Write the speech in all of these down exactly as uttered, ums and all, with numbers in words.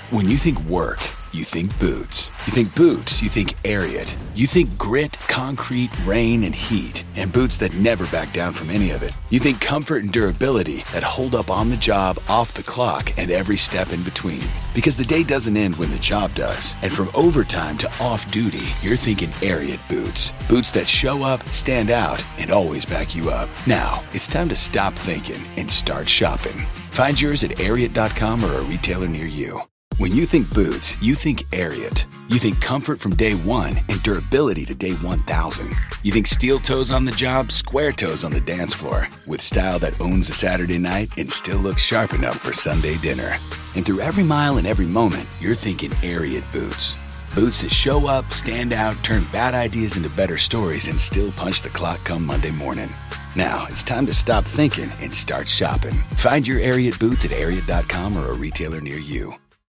When you think work, you think boots. You think boots, you think Ariat. You think grit, concrete, rain, and heat. And boots that never back down from any of it. You think comfort and durability that hold up on the job, off the clock, and every step in between. Because the day doesn't end when the job does. And from overtime to off-duty, you're thinking Ariat boots. Boots that show up, stand out, and always back you up. Now, it's time to stop thinking and start shopping. Find yours at Ariat dot com or a retailer near you. When you think boots, you think Ariat. You think comfort from day one and durability to day one thousand. You think steel toes on the job, square toes on the dance floor. With style that owns a Saturday night and still looks sharp enough for Sunday dinner. And through every mile and every moment, you're thinking Ariat boots. Boots that show up, stand out, turn bad ideas into better stories, and still punch the clock come Monday morning. Now, it's time to stop thinking and start shopping. Find your Ariat boots at Ariat dot com or a retailer near you.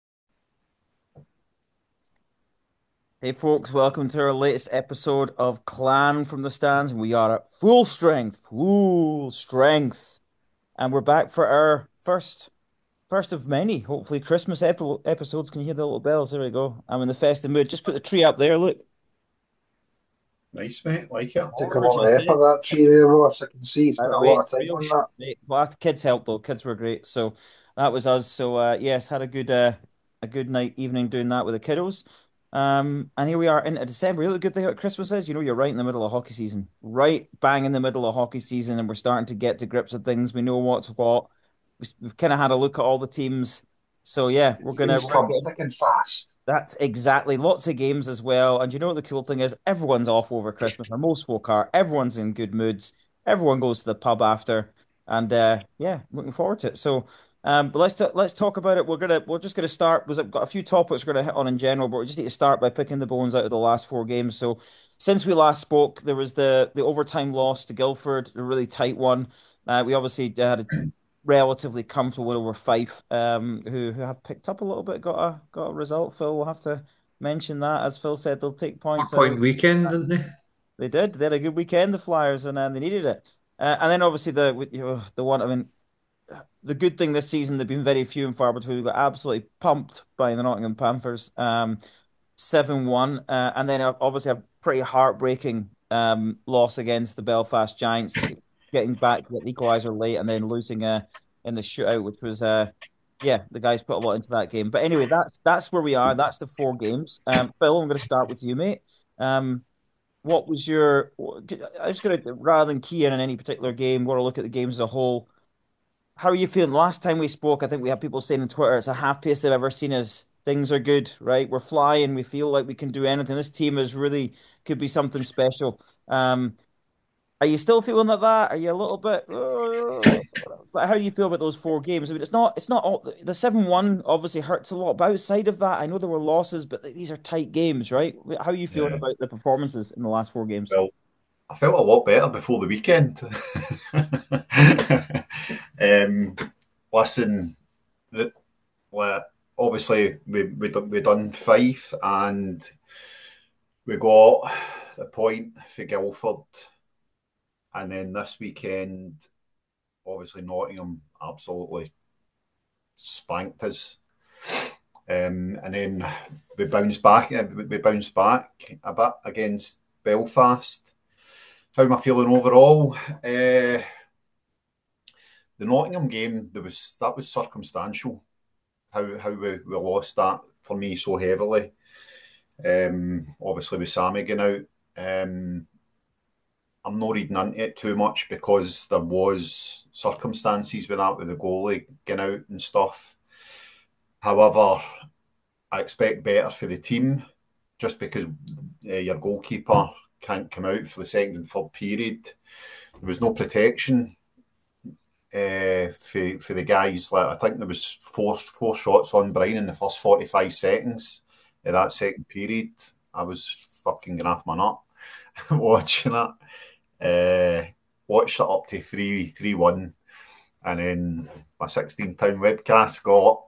Hey folks, welcome to our latest episode of Clan from the Stands. And we are at full strength, full strength. And we're back for our first first of many, hopefully, Christmas ep episodes. Can you hear the little bells? There we go. I'm in the festive mood. Just put the tree up there, look. Nice, mate. Like it. Took a lot of effort, that tree there, Ross. I can see it's By been the a way, lot of it's time real on sh- that. mate. Well, the kids helped though. Kids were great. So that was us. So uh, yes, had a good uh, a good night, evening doing that with the kiddos. Um, and here we are into December. You know the good thing about Christmas is, you know, you're right in the middle of hockey season, right bang in the middle of hockey season, and we're starting to get to grips with things. We know what's what. We- We've kind of had a look at all the teams. So yeah, we're gonna. Games We're come gonna thick and fast. that's exactly lots of games as well. And you know what the cool thing is? Everyone's off over Christmas, or most folk are. Everyone's in good moods. Everyone goes to the pub after, and uh, yeah, looking forward to it. So, um, but let's t let's talk about it. We're gonna we're just gonna start. Was I've got a few topics we're gonna hit on in general, but we just need to start by picking the bones out of the last four games. So, since we last spoke, there was the the overtime loss to Guildford, a really tight one. Uh, we obviously had a relatively comfortable win over Fife, um, who who have picked up a little bit, got a got a result. Phil will have to mention that. As Phil said, they'll take Four points out of point weekend, didn't they? they did. They had a good weekend, the Flyers, and um, they needed it. Uh, and then obviously the you know, the one. I mean, the good thing this season, they've been very few and far between. We got absolutely pumped by the Nottingham Panthers, um, seven one, uh, and then uh, obviously a pretty heartbreaking um loss against the Belfast Giants, getting back to the equaliser late and then losing uh in the shootout, which was uh yeah, the guys put a lot into that game. But anyway, that's that's where we are. That's the four games. Um, Phil, I'm going to start with you, mate. Um, what was your? I'm just going to, rather than key in on any particular game, want to look at the games as a whole. How are you feeling? Last time we spoke, I think we had people saying on Twitter it's the happiest they've ever seen us. Things are good, right? We're flying. We feel like we can do anything. This team is really could be something special. Um, are you still feeling like that? Are you a little bit? Uh, but how do you feel about those four games? I mean, it's not. It's not all. The seven one obviously hurts a lot. But outside of that, I know there were losses, but these are tight games, right? How are you feeling Yeah. about the performances in the last four games? Well, I felt a lot better before the weekend. um, listen, the, well, obviously we we done- we done Fife and we got the point for Guildford, and then this weekend, obviously Nottingham absolutely spanked us. Um, and then we bounced back. uh, We bounced back a bit against Belfast. How am I feeling overall? Uh, the Nottingham game, there was that was circumstantial. How how we, we lost that for me so heavily. Um, obviously with Sammy going out. Um, I'm not reading into it too much because there was circumstances with that with the goalie going out and stuff. However, I expect better for the team just because uh, your goalkeeper can't come out for the second and third period. There was no protection uh, for for the guys. Like I think there was four four shots on Brian in the first forty-five seconds of that second period. I was fucking going off my nut watching it. Uh, watched it up to three three one, and then my sixteen pound webcast got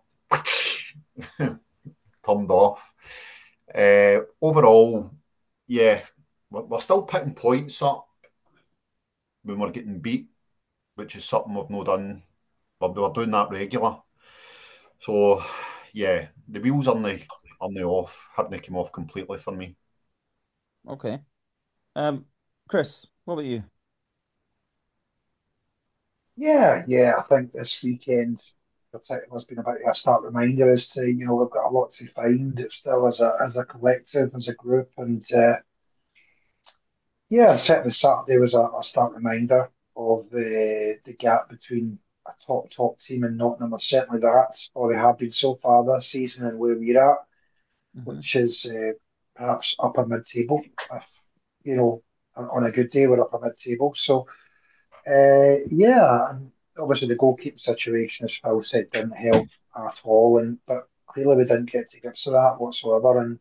turned off. Uh, overall, yeah, we're, we're still picking points up when we're getting beat, which is something we've not done. But we were doing that regular. So, yeah, the wheels on the on the off hadn't come off completely for me. Okay. Um, Chris, what about you? Yeah, yeah, I think this weekend particularly has been a bit of a stark reminder as to, you know, we've got a lot to find still as a as a collective, as a group, and uh, yeah, certainly Saturday was a, a stark reminder of the the gap between a top top team and Nottingham. Or certainly that, or they have been so far this season, and where we're at, Hmm. which is uh, perhaps upper mid table. If you know, on, on a good day, we're upper mid table. So. Uh, yeah, and obviously the goalkeeping situation, as Phil said, didn't help at all, and but clearly we didn't get to grips with that whatsoever, and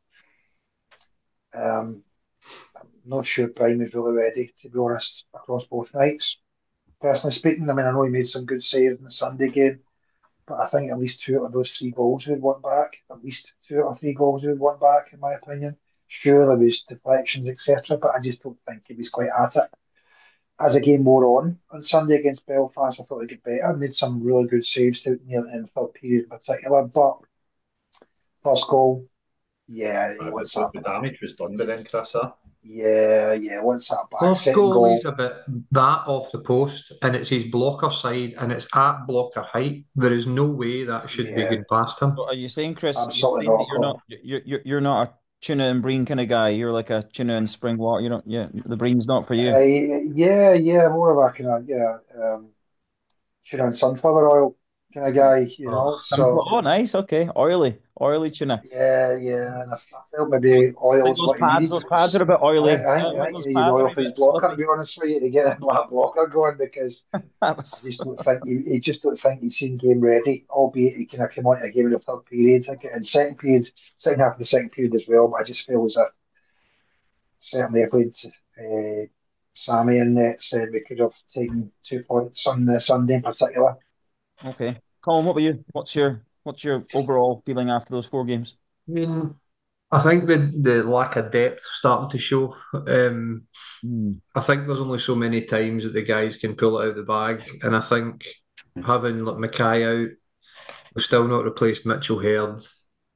um, I'm not sure Brian was really ready, to be honest, across both nights. Personally speaking, I mean, I know he made some good saves in the Sunday game, but I think at least two out of those three goals we would won back. At least two out of three goals we would won back, in my opinion. Sure, there was deflections, et cetera, but I just don't think he was quite at it. As the game wore on on Sunday against Belfast, I thought they'd get better. Made some really good saves out near in the third period in particular. But first goal, yeah, Uh, the, once the, that the damage was done by then, just Chris. Huh? yeah, yeah, once that back First second goal, he's goal, a bit that off the post, and it's his blocker side, and it's at blocker height. There is no way that should be yeah, going past him. So are you saying, Chris, you're absolutely saying that not, you're not Colin. you're you're, you're not a tuna and breen kind of guy. You're like a tuna and spring water. You don't, yeah, the breen's not for Uh, you. yeah, yeah, more of a kind of yeah, um, tuna and sunflower oil kind of guy, you Oh, know. Simple. So Oh, nice. Okay. Oily. Oily tuna. yeah, yeah, and I, I felt maybe Like oil's those what he pads. needed Those pads are because a bit I oily. think I Uh, think, I like think those he needed pads are oil a for his bit blocker. To slippy. be honest with you, to get that blocker going because That I was just don't think he, he just don't think he's seen game ready. Albeit he kind of came on to a game in the third period, I think, in second period, second half of the second period as well. But I just feel as if certainly if we'd uh, Sammy in net said we could have taken two points on the Sunday in particular. okay. Colin, what about you? What's your what's your overall feeling after those four games? I mean, I think the the lack of depth starting to show. Um, Hmm. I think there's only so many times that the guys can pull it out of the bag, and I think having like Mackay out, we've still not replaced Mitchell Herd.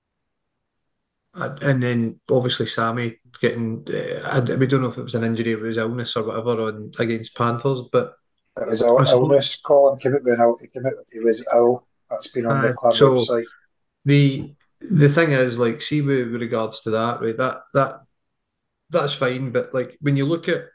Uh, And then obviously Sammy getting, uh, I, we don't know if it was an injury, it was illness or whatever on against Panthers, but It was I ill- suppose illness. Colin came out with an ill, he came out, he was ill. That's been on the uh, club so website. the the thing is like see with, with regards to that, right, that that that's fine, but like when you look at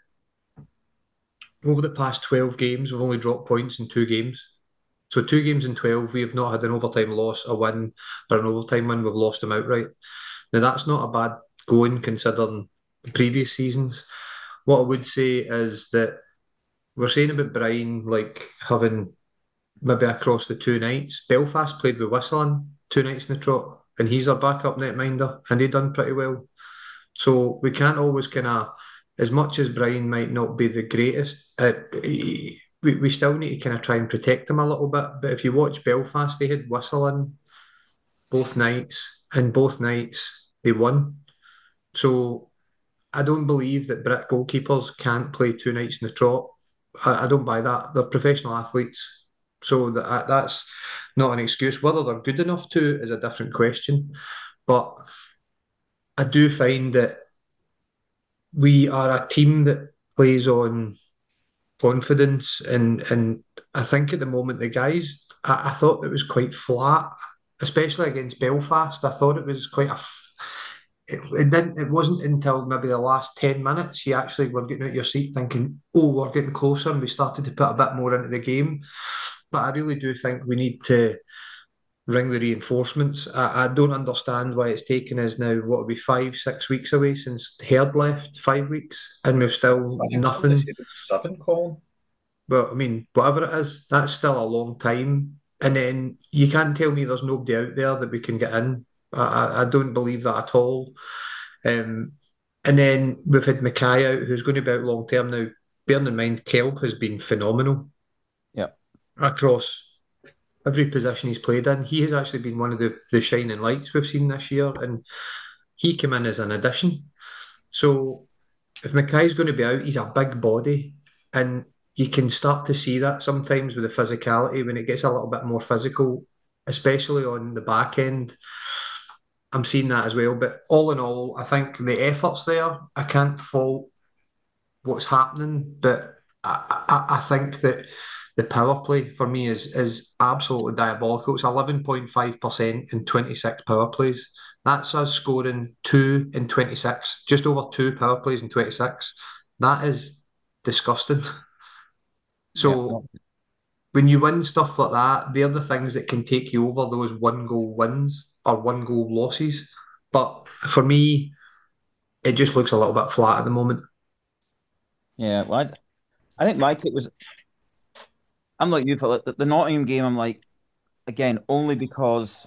over the past twelve games, we've only dropped points in two games. So two games in twelve, we have not had an overtime loss, a win, or an overtime win. We've lost them outright. Now that's not a bad going considering the previous seasons. What I would say is that we're saying about Brian like having maybe across the two nights. Belfast played with Whistling two nights in the trot, and he's our backup netminder, and he done pretty well. So we can't always kind of, as much as Brian might not be the greatest, uh, we, we still need to kind of try and protect him a little bit. But if you watch Belfast, they had Whistling both nights, and both nights they won. So I don't believe that Brit goalkeepers can't play two nights in the trot. I, I don't buy that. They're professional athletes. So that, that's not an excuse. Whether they're good enough to is a different question. But I do find that we are a team that plays on confidence and and I think at the moment the guys I, I thought it was quite flat, especially against Belfast. I thought it was quite a f- it, it didn't it wasn't until maybe the last ten minutes you actually were getting out your seat thinking, oh, we're getting closer, and we started to put a bit more into the game. But I really do think we need to ring the reinforcements. I, I don't understand why it's taken us now, what will be five, six weeks away since Herd left, five weeks, and we've still I think somebody nothing. said it was seven, Colin. Well, I mean, whatever it is, that's still a long time. And then you can't tell me there's nobody out there that we can get in. I, I, I don't believe that at all. Um, and then we've had Mackay out, who's going to be out long term now. Bearing in mind, Kelp has been phenomenal Yeah. across every position he's played in. He has actually been one of the, the shining lights we've seen this year, and he came in as an addition. So if Mackay's going to be out, he's a big body, and you can start to see that sometimes with the physicality when it gets a little bit more physical. especially on the back end. I'm seeing that as well. But all in all, I think the effort's there. I can't fault what's happening, but I, I, I think that the power play for me is is absolutely diabolical. It's eleven point five percent in twenty-six power plays. That's us scoring two in twenty-six, just over two power plays in twenty-six. That is disgusting. Yeah. So when you win stuff like that, they're the things that can take you over those one goal wins or one goal losses. But for me, it just looks a little bit flat at the moment. Yeah. Well, I, I think my take was I'm like you, Philip. The, the Nottingham game, I'm like, again, only because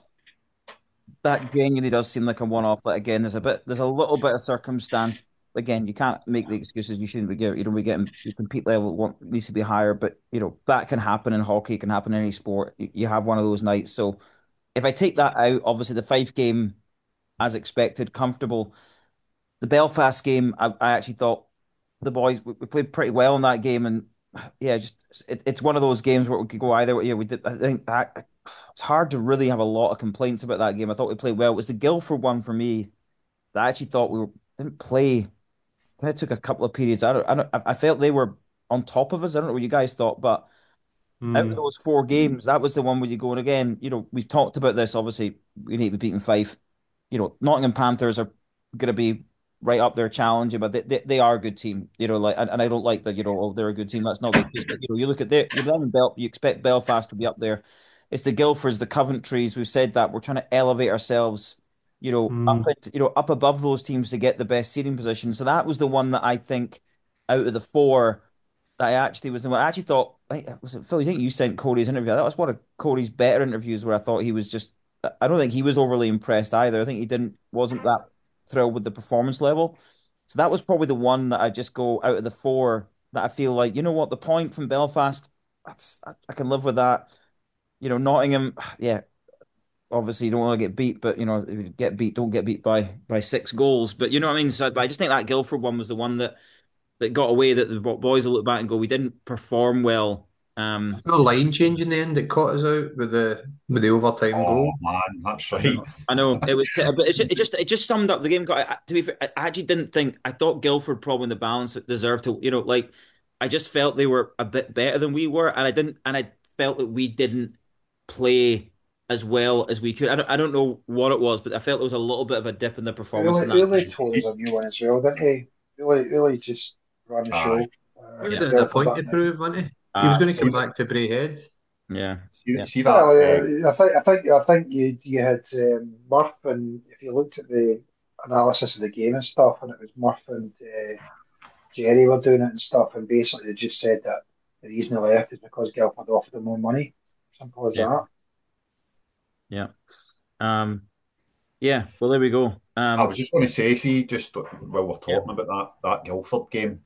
that genuinely does seem like a one-off. Like again, there's a bit, there's a little bit of circumstance. Again, you can't make the excuses. You shouldn't be getting, you know, we getting your compete level want, needs to be higher, but you know that can happen in hockey. It can happen in any sport. You, you have one of those nights. So if I take that out, obviously the Fife game, as expected, comfortable. The Belfast game, I, I actually thought the boys we, we played pretty well in that game, and yeah, just it, it's one of those games where we could go either way. Yeah, we did. I think that it's hard to really have a lot of complaints about that game. I thought we played well. It was the Guildford one for me that I actually thought we were, didn't play. Kind of took a couple of periods. I don't, I don't. I felt they were on top of us. I don't know what you guys thought, but out of Mm. those four games, that was the one where you go. And again, you know, we've talked about this. Obviously, we need to be beating Fife. You know, Nottingham Panthers are going to be right up there challenging, but they, they, they are a good team. You know, like and, and I don't like that. You know, oh, they're a good team. That's not the case. But you know, you look at their you them in Bel, you expect Belfast to be up there. It's the Guildfords, the Coventrys. We've said that we're trying to elevate ourselves. You know, up Mm. at, you know up above those teams to get the best seeding position. So that was the one that I think out of the four that I actually was the one. I actually thought, I think, was it Phil? You think you sent Cody's interview? That was one of Cody's better interviews where I thought he was just. I don't think he was overly impressed either. I think he didn't wasn't that thrilled with the performance level. So that was probably the one that I just go out of the four that I feel like, you know what, the point from Belfast, that's I, I can live with that. You know, Nottingham, yeah, obviously you don't want to get beat, but you know, if you get beat, don't get beat by by six goals. But you know what I mean? So I just think that Guildford one was the one that that got away that the boys will look back and go, we didn't perform well. Um, No line change in the end that caught us out with the with the overtime Oh goal. man, that's I right. know, I know it was, t but it just, it just it just summed up the game. I, to be fair, I actually didn't think. I thought Guildford probably in the balance deserved to. You know, like I just felt they were a bit better than we were, and I didn't, and I felt that we didn't play as well as we could. I don't, I don't know what it was, but I felt there was a little bit of a dip in the performance in Uli, that Uli game. told us See, a new one as well, didn't he? Uli, Uli just ran the aye, show. Uh, He was Yeah, at a Guildford point to that night. prove, wasn't he? He was uh, going to see, come back to Braehead. yeah, see, yeah, see that. Well, Uh, uh, I think I think I think you you had um, Murph, and if you looked at the analysis of the game and stuff, and it was Murph and uh, Jerry were doing it and stuff, and basically they just said that the reason they left is because Guildford offered them more money. Simple as yeah, that. yeah. Um, yeah. Well, there we go. I Um, was just going to say, see, just while we're yeah. talking about that that Guildford game,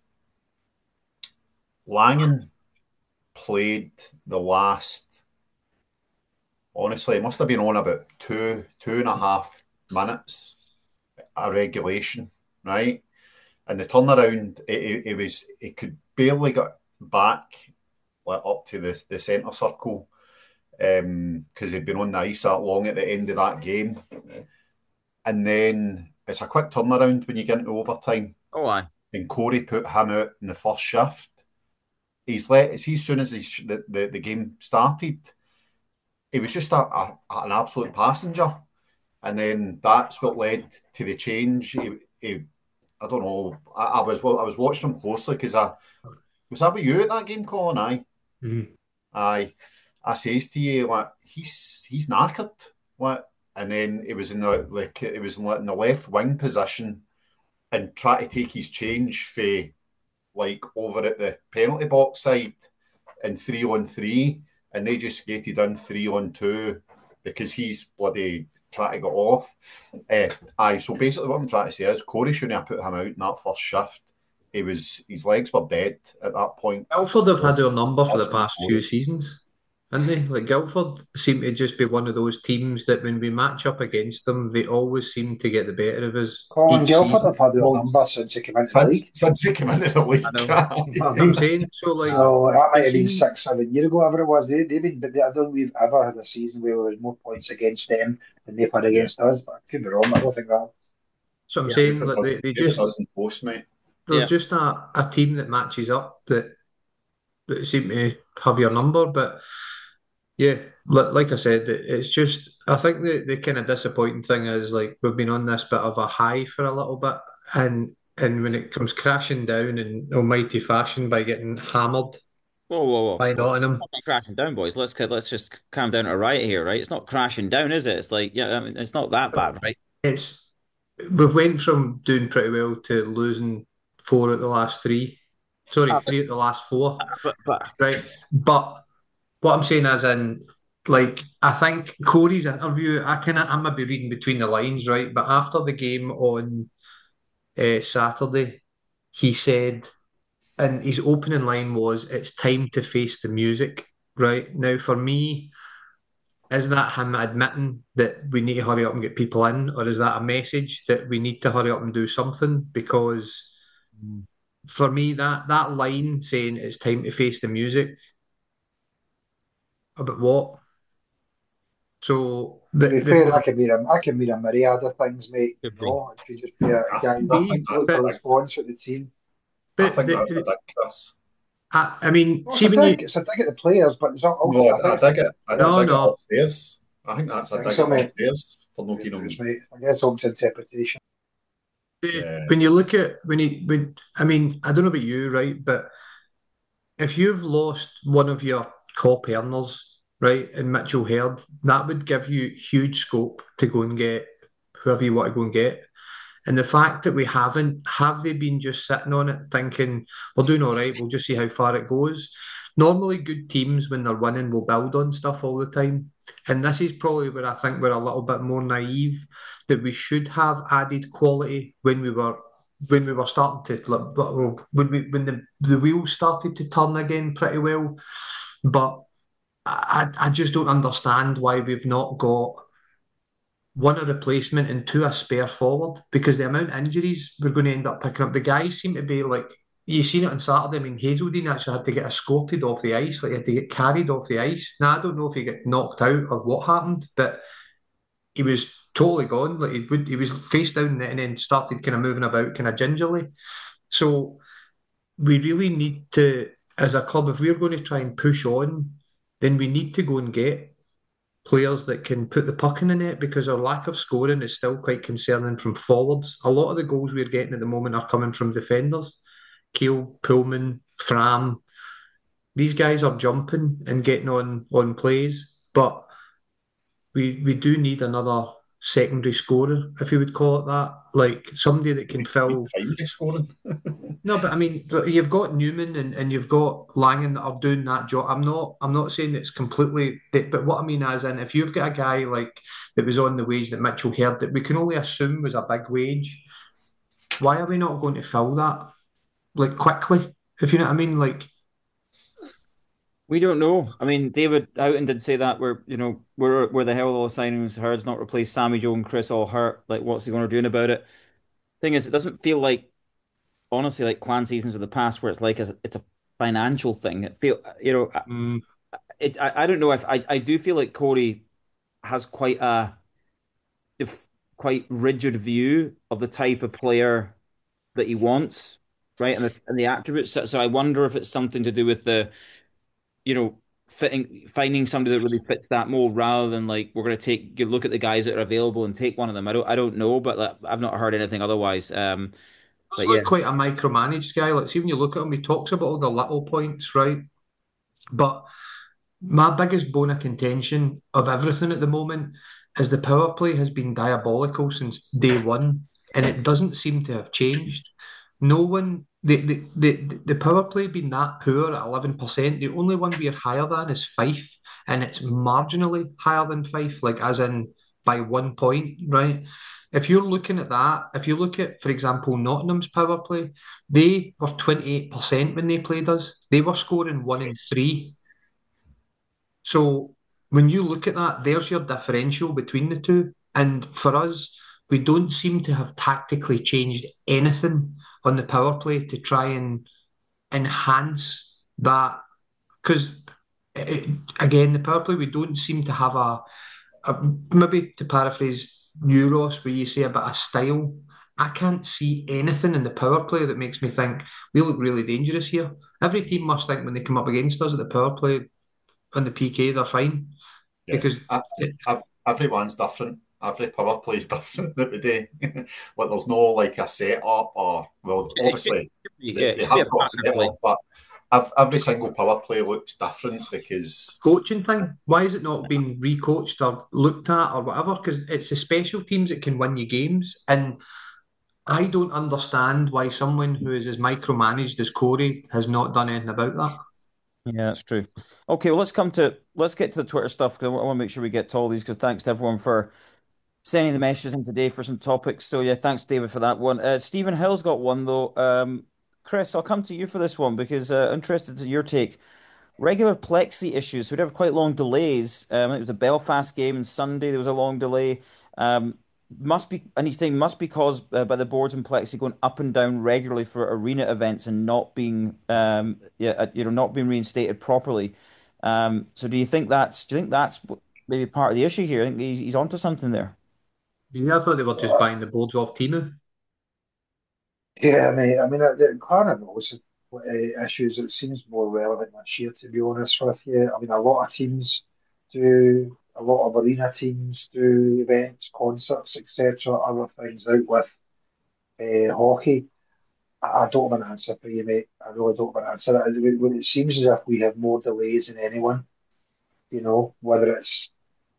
Langan played the last. Honestly, it must have been on about two two and a half minutes a regulation, right? And the turnaround, it, it, it was it could barely get back like up to the the centre circle because um, he'd been on the ice that long at the end of that game, and then it's a quick turnaround when you get into overtime. Oh, I. And Corey put him out in the first shift. He's let see as soon as he, the, the the game started, he was just a, a, an absolute passenger. And then that's what led to the change. He, he, I don't know. I, I was well, I was watching him closely because I was that with you at that game, Colin. Aye, Mhm. aye. I says to you like he's he's knackered. Like, and then it was in the like it was in, like, in the left wing position and try to take his change for like over at the penalty box side and three on three, and they just skated in three on two because he's bloody trying to get off. Uh, aye, so basically what I'm trying to say is Corey shouldn't have put him out in that first shift. He was his legs were dead at that point. Ilford have So had our number for the that's on past few Corey. seasons. aren't they? Like Guildford seem to just be one of those teams that when we match up against them, they always seem to get the better of us Colin each Guildford season. have had their Well, number since they came into the since league. since he came into the I league, know. That's what I'm saying. So, like, So that might it have been seems. six, seven years ago, whatever it was. They, they've been, but I don't think we've ever had a season where there was more points against them than they've had yeah, against us. But I could be wrong. I don't think that. So I'm Yeah. saying Buford that does they, they Buford just doesn't post, mate. there's Yeah. just a, a team that matches up that that seem to have your number. But yeah, li- like I said, it, it's just I think the the kind of disappointing thing is like we've been on this bit of a high for a little bit, and and when it comes crashing down in almighty fashion by getting hammered Whoa, whoa, whoa. by Well, Nottingham. it's not crashing down, boys. Let's let's just calm down to a riot here, right? It's not crashing down, is it? It's like, yeah, I mean, it's not that bad, right? It's we've went from doing pretty well to losing four at the last three. Sorry, Uh, but, three at the last four. but, but Right. But what I'm saying is in like I think Corey's interview, I kind of I might be reading between the lines, right? But after the game on uh, Saturday, he said, and his opening line was, "It's time to face the music." Right now, for me, is that him admitting that we need to hurry up and get people in, or is that a message that we need to hurry up and do something? Because for me, that that line saying it's time to face the music about what? So To the be the, fair, I the can mean a, I can mean a myriad of things, mate. You could be. know, it could just be a, a I, guy I me, think what's that's the but a big. response with the team. I but think the, that's a the big Chris. I, I mean, Well, it's see a when you dig. It's a dig at the players, but it's also No, I think I, I it's a dig it. I, I no dig it no upstairs. I think that's a think dig so, it mate. upstairs for no It keen on is, me. mate. I guess open to interpretation. the, Yeah, when you look at when you when I mean I don't know about you, right, but if you've lost one of your top earners, right, in Mitchell Herd, that would give you huge scope to go and get whoever you want to go and get. And the fact that we haven't, have they been just sitting on it thinking, we're doing all right, we'll just see how far it goes? Normally, good teams, when they're winning, will build on stuff all the time. And this is probably where I think we're a little bit more naive, that we should have added quality when we were when we were starting to like, well, when we when the, the wheels started to turn again pretty well. But I, I just don't understand why we've not got one a replacement and two a spare forward because the amount of injuries we're going to end up picking up. The guys seem to be like you seen it on Saturday. I mean, Hazeldine actually had to get escorted off the ice, like he had to get carried off the ice. Now I don't know if he got knocked out or what happened, but he was totally gone. Like he would, he was face down and then started kind of moving about, kind of gingerly. So we really need to, as a club, if we're going to try and push on, then we need to go and get players that can put the puck in the net because our lack of scoring is still quite concerning from forwards. A lot of the goals we're getting at the moment are coming from defenders. Keel, Pullman, Fram. These guys are jumping and getting on on plays, but we we do need another secondary scorer, if you would call it that. Like somebody that can we need fill. primary scoring. No, but I mean, you've got Newman and, and you've got Langan that are doing that job. I'm not, I'm not saying it's completely, but what I mean is, in if you've got a guy like that was on the wage that Mitchell Herd that we can only assume was a big wage, why are we not going to fill that like quickly? If you know what I mean, like We don't know. I mean, David Houghton did say that we're, you know, we're where the hell are all the signings? Hurd's not replaced Sammy Joe and Chris all hurt. Like, what's he going to do about it? Thing is, it doesn't feel like, honestly, like clan seasons of the past where it's like a, it's a financial thing. It feel, you know, mm, it. I, I don't know if I, I do feel like Corey has quite a def- quite rigid view of the type of player that he wants, right? And the and the attributes. So, so I wonder if it's something to do with the you know, fitting finding somebody that really fits that mold rather than like we're going to take you look at the guys that are available and take one of them. I don't I don't know, but like, I've not heard anything otherwise. Um, He's but yeah, like quite a micromanaged guy. Like, see when you look at him, he talks about all the little points, right? But my biggest bone of contention of everything at the moment is the power play has been diabolical since day one, and it doesn't seem to have changed. No one, the the the, the power play being that poor at eleven percent, the only one we're higher than is Fife, and it's marginally higher than Fife, like as in by one point, right? If you're looking at that, if you look at, for example, Nottingham's power play, they were twenty-eight percent when they played us. They were scoring one in three. So when you look at that, there's your differential between the two. And for us, we don't seem to have tactically changed anything on the power play to try and enhance that. Because again, the power play, we don't seem to have a, a maybe to paraphrase Euros, where you say a bit of style. I can't see anything in the power play that makes me think we look really dangerous here. Every team must think when they come up against us at the power play on the P K, they're fine Yeah, because I, it, I've, everyone's different. Every power play is different that we do. Like there's no like a setup or well, It should, obviously yeah, they, it they should be have a got a pattern of play. setup, but ev- every single power play looks different because coaching thing. Why has it not been recoached or looked at or whatever? Because it's the special teams that can win you games, and I don't understand why someone who is as micromanaged as Corey has not done anything about that. Yeah, that's true. Okay, well, let's come to let's get to the Twitter stuff because I want to make sure we get to all these. Because thanks to everyone for sending the messages in today for some topics. So yeah, thanks David for that one. Uh, Stephen Hill's got one though. Um, Chris, I'll come to you for this one because uh, interested to your take. Regular plexi issues. We'd have quite long delays. Um, it was a Belfast game and Sunday. There was a long delay. Um, must be, and he's saying must be caused uh, by the boards and plexi going up and down regularly for arena events and not being, um, yeah, uh, you know, not being reinstated properly. Um, so do you think that's, do you think that's what- maybe part of the issue here? I think he's, he's onto something there. Yeah, I thought they were just buying the boards off Timu. Yeah, mate. I mean, uh, the Carnival's uh, issues, it seems more relevant this year, to be honest with you. I mean, a lot of teams do, a lot of arena teams do events, concerts, et cetera, other things out with uh, hockey. I, I don't have an answer for you, mate. I really don't have an answer. It, when it seems as if we have more delays than anyone, you know, whether it's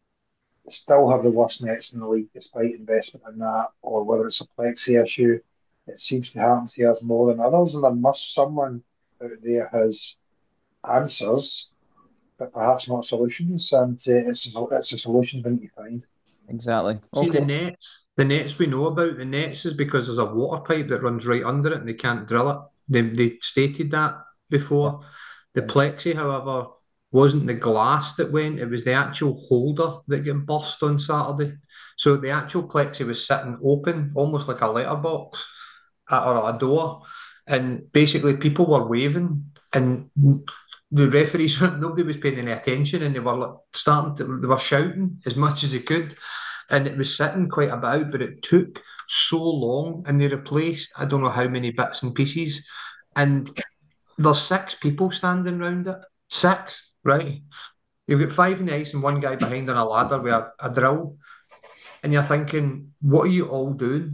still have the worst nets in the league despite investment in that, or whether it's a plexi issue. It seems to happen to us more than others, and there must someone out there has answers, but perhaps not solutions. And uh, it's it's a solution we need to find. Exactly. See the Okay. nets, the nets we know about. The nets is because there's a water pipe that runs right under it, and they can't drill it. They they stated that Yeah. before. The plexi, however, wasn't the glass that went; it was the actual holder that got burst on Saturday. So the actual plexi was sitting open, almost like a letterbox at, or a door, and basically people were waving, and the referees, nobody was paying any attention, and they were like starting to, they were shouting as much as they could, and it was sitting quite about, but it took so long, and they replaced I don't know how many bits and pieces, and there's six people standing around it, six, right? You've got five in the ice and one guy behind on a ladder with a, a drill, and you're thinking, what are you all doing?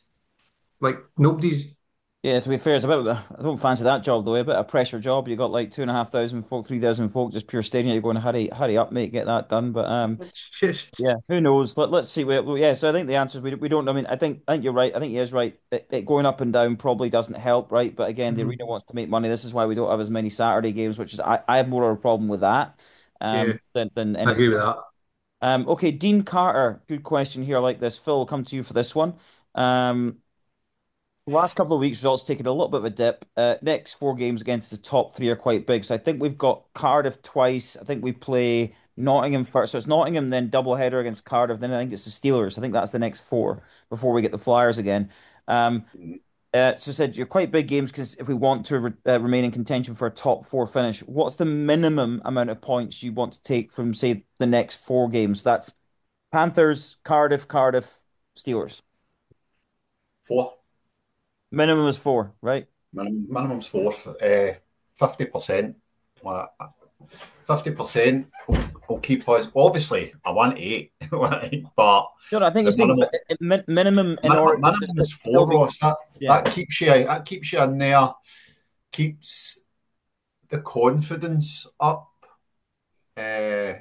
Like nobody's. Yeah, to be fair, it's about, I don't fancy that job though, a bit of a pressure job. You got like two and a half thousand folk, three thousand folk just pure stadium. You're going, hurry, hurry up, mate, get that done. But um, It's just yeah, who knows? Let, let's see. Well, yeah, so I think the answer is we, we don't. I mean, I think I think you're right. I think he is right. It, it going up and down probably doesn't help, right? But again, the arena Mhm. wants to make money. This is why we don't have as many Saturday games, which is I, I have more of a problem with that Yeah, um than than I anything. agree with that. Um, okay, Dean Carter, good question here. I like this. Phil, will come to you for this one. Um, last couple of weeks, results taken a little bit of a dip. Uh, next four games against the top three are quite big. So I think we've got Cardiff twice. I think we play Nottingham first. So it's Nottingham, then double header against Cardiff. Then I think it's the Steelers. I think that's the next four before we get the Flyers again. Um, uh, so said you're quite big games because if we want to re uh, remain in contention for a top four finish, what's the minimum amount of points you want to take from, say, the next four games? That's Panthers, Cardiff, Cardiff, Steelers. four. Minimum is four, right? Minimum, minimum's four. Uh, fifty percent. Fifty percent will, will keep us. Obviously, I want eight, but No, no, I think the you're saying minimum but it- min minimum in order minimum, to, to minimum is still four, be, Ross. That yeah, that keeps you that keeps you in there, keeps the confidence up. Uh,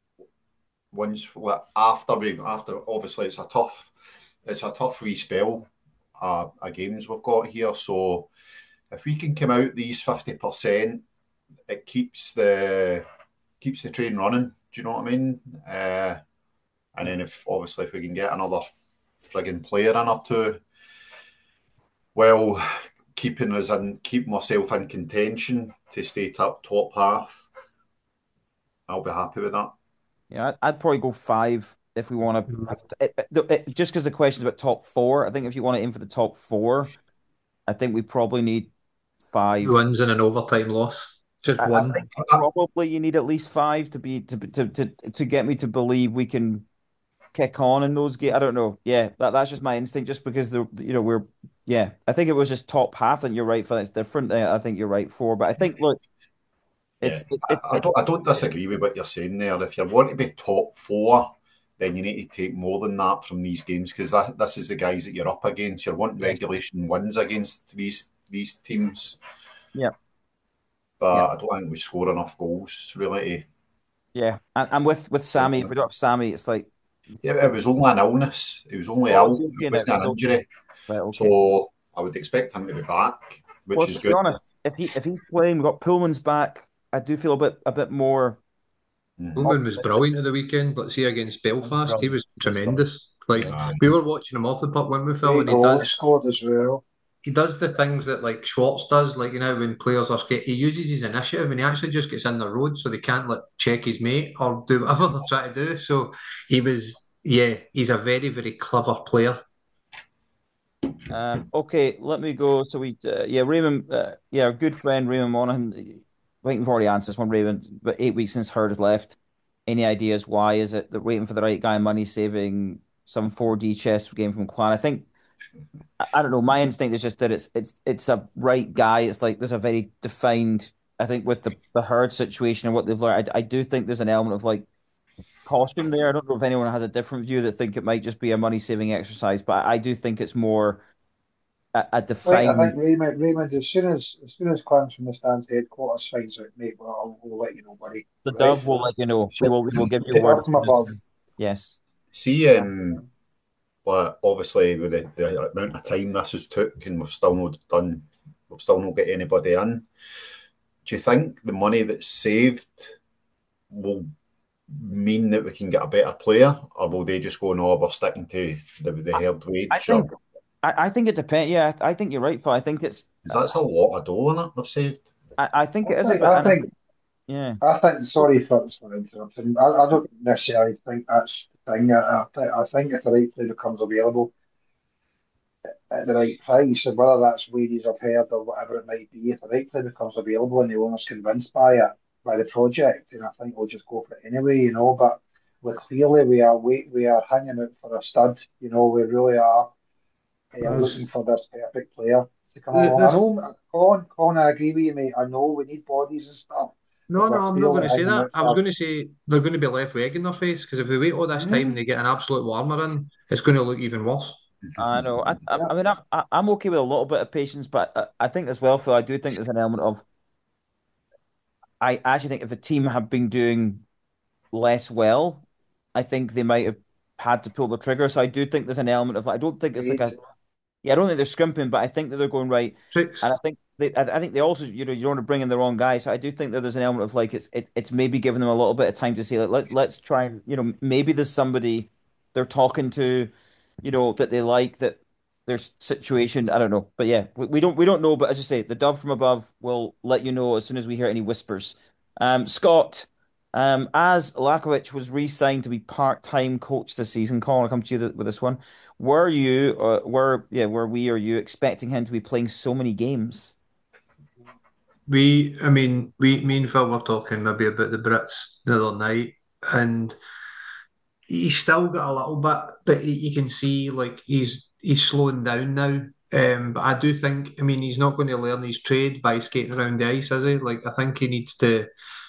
once like, after we after obviously it's a tough it's a tough wee spell uh, of games we've got here. So if we can come out these fifty percent, it keeps the keeps the train running. Do you know what I mean? Uh, and then if obviously if we can get another frigging player in or two, well, keeping us in, keeping myself in contention to stay top top half. I'll be happy with that. Yeah, I'd, I'd probably go five if we want Mm. to. Just because the question's about top four, I think if you want to aim for the top four, I think we probably need five. Wins in an overtime loss. Just I, I one. think I, probably you need at least five to be to to to to get me to believe we can kick on in those games. I don't know. Yeah, that that's just my instinct. Just because the you know we're yeah, I think it was just top half, and you're right. For it's different. Uh, I think you're right for, but I think look, yeah, it's it, I, it, I it don't I don't disagree with what you're saying there. If you want to be top four, then you need to take more than that from these games because that this is the guys that you're up against. You're wanting yes, regulation wins against these these teams, yeah, yeah, but I don't think we score enough goals really. yeah. And, and with with Sammy, if we To, don't have Sammy, it's like yeah, it was only an illness. He was only oh, ill. it's It okay now. wasn't He's an okay. injury. Right, okay. So I would expect him to be back, Well, which is to be good. honest, if he if he's playing, we've got Pullman's back. I do feel a bit a bit more Mm-hmm. Bowman was optimistic. brilliant at the weekend. Let's see against He's Belfast. He brilliant. was He's brilliant. tremendous. Like Uh, we were watching him off the puck, weren't we, Phil? Great And he goal he does scored as well. he does the things that like Schwartz does, like you know, when players are scared, he uses his initiative and he actually just gets in the road so they can't like check his mate or do whatever they're trying to do. So he was yeah, he's a very, very clever player. Um, okay, let me go. So we, uh, yeah, Raymond, uh, yeah, our good friend Raymond Monaghan. I think we've already answered this one, Raymond. But eight weeks since Hurd has left. Any ideas why? Is it that waiting for the right guy, money saving some four D chess game from Clan? I think I, I don't know. My instinct is just that it's it's it's a right guy. It's like there's a very defined. I think with the the Hurd situation and what they've learned, I, I do think there's an element of like caution there. I don't know if anyone has a different view that think it might just be a money saving exercise, but I, I do think it's more a, a Right, I defined. think Raymond, Raymond, as soon as as soon as Clarence from the stands headquarters finds out, mate, well, I'll, we'll let you know, buddy. The Right? Dove will let you know. We so will we will give you a Take word off as from soon as above. yes. see, um, well, obviously with the, the amount of time this has took, and we've still not done, we've still not got anybody in. Do you think the money that's saved will mean that we can get a better player, or will they just go, no, we're sticking to the, the I, held I wage? think Or, I, I think it depends. Yeah, I, I think you're right, Phil. I think it's because that's a lot of dough in it they've saved. I, I think I it is a think, bit, I and I think, think yeah. I think. Sorry for, for interrupting. I, I don't necessarily think that's the thing. I, I, think, I think if the right player becomes available at the right price, and whether that's wages or paid or whatever it might be, if the right player becomes available and the owner's convinced by it, by the project, and I think we'll just go for it anyway, you know. But we clearly we are wait we are hanging out for a stud, you know. We really are uh, looking There's for this perfect player to come along. I this know, Colin, Colin, I agree with you, mate. I know we need bodies and stuff, no, but no, we're I'm not going clearly to say hanging that. out I was for. going to say they're going to be left with egg in their face because if they wait all this time Mm, and they get an absolute warmer in, it's going to look even worse. I know. I, I, yeah, I mean, I'm I- I'm okay with a little bit of patience, but I, I think as well, Phil. I do think there's an element of I actually think if the team have been doing less well, I think they might have had to pull the trigger. So I do think there's an element of like I don't think it's like agreed. a yeah, I don't think they're scrimping, but I think that they're going right. And I Tricks. think they, I, I think they also, you know, you don't want to bring in the wrong guy. So I do think that there's an element of like it's it, it's maybe giving them a little bit of time to say like let let's try and you know maybe there's somebody they're talking to, you know, that they like that their situation. I don't know, but yeah, we, we don't we don't know. But as I say, the dove from above will let you know as soon as we hear any whispers. Um, Scott. Um, as Lakovic was re-signed to be part-time coach this season, Colin, I'll come to you th with this one. Were you, uh, were yeah, were we or you expecting him to be playing so many games? We, I mean, we, me and Phil were talking maybe about the Brits the other night, and he's still got a little bit, but you you can see like he's he's slowing down now. Um, but I do think, I mean, he's not going to learn his trade by skating around the ice, is he? Like, I think he needs to